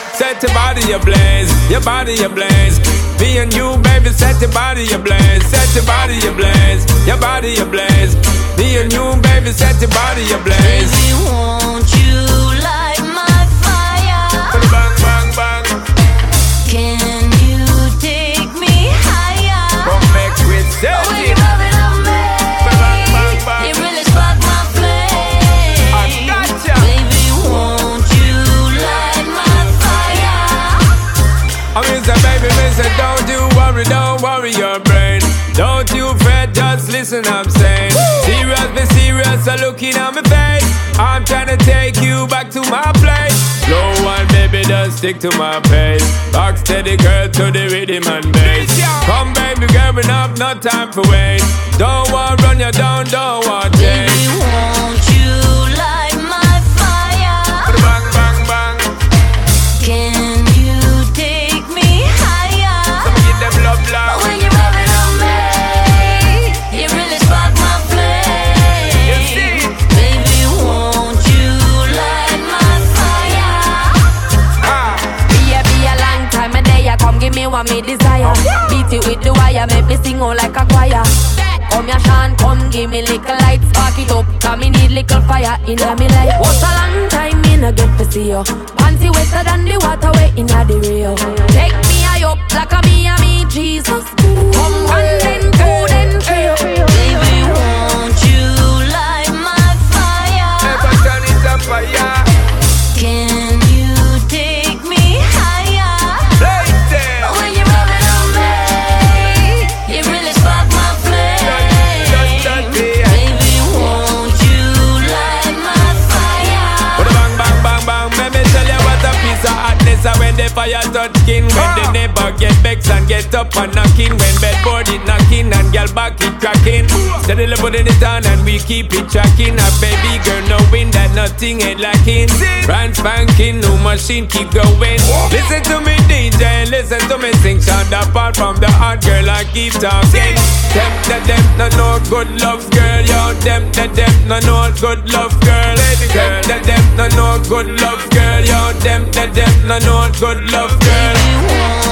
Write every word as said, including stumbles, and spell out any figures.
Set your body ablaze, your body ablaze. Me and you, baby, set your body ablaze. Set your body ablaze, your body ablaze. Me and you, baby, set your body ablaze. Baby, won't you light my fire? Bang, bang, bang. Can you take me higher? Come make we set Oh, when it. you rub it on me, Bang, bang, bang. it really spark my flame. I gotcha. Baby, won't you light my fire? I mean, say, baby, me say, don't you worry, don't worry your brain. Don't you fret, just listen, I'm saying. Serious, be serious, so looking at my face. I'm trying to take you back to my place. Slow one, baby, just stick to my pace. Rock steady, girl, to the rhythm and bass. Come, baby, girl, enough, no time for wait. Don't want run you down, don't want change. Baby, won't you light my fire? Bang, bang, bang. Can you take me higher? Let me get them love, love. When you rub it on me, it really spark my flame. You see? Baby, won't you light my fire? Ah. Be a, be a long time a day, come give me what me desire. Beat it with the wire, make me sing out like a choir. Come ya Sean, come give me little light, spark it up, cause me need little fire in me life. What a long time me no get to see you. Panty wetter than the water way in the Rio. Take me high up like a me and me Jesus. Come one then two then three. Baby, won't you light my fire? Never turn it up fire. Can you take me higher? Right there. When you rub it on me, it really spark my flame. Just, just be. Baby, won't you light my fire? Put a bang, bang, bang, bang. Let me tell you what a piece of hotness. And when the fire touch skin, when the neighbor get vexed and get up and knocking, when bedboard it knocking and girl back it cracking. Steadily putting it on and we keep it tracking. A baby girl knowing that nothing ain't lacking. Brand spanking, new machine keep going. Listen to me D J, listen to me sing. Sound apart from the hot girl I keep talking. Them, them, them, no no good love girl. Yo, them, them, them, no no good love girl. Girl, them, them, no no good love girl. Yo, them, them, them, no no good love girl. Baby, won't